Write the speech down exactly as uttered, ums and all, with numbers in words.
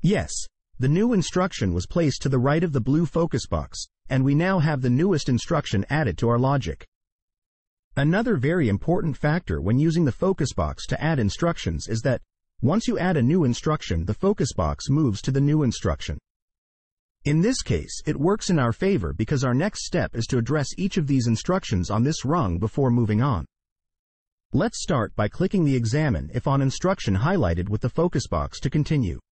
Yes, the new instruction was placed to the right of the blue focus box, and we now have the newest instruction added to our logic. Another very important factor when using the focus box to add instructions is that, once you add a new instruction, the focus box moves to the new instruction. In this case, it works in our favor because our next step is to address each of these instructions on this rung before moving on. Let's start by clicking the Examine If On instruction highlighted with the focus box to continue.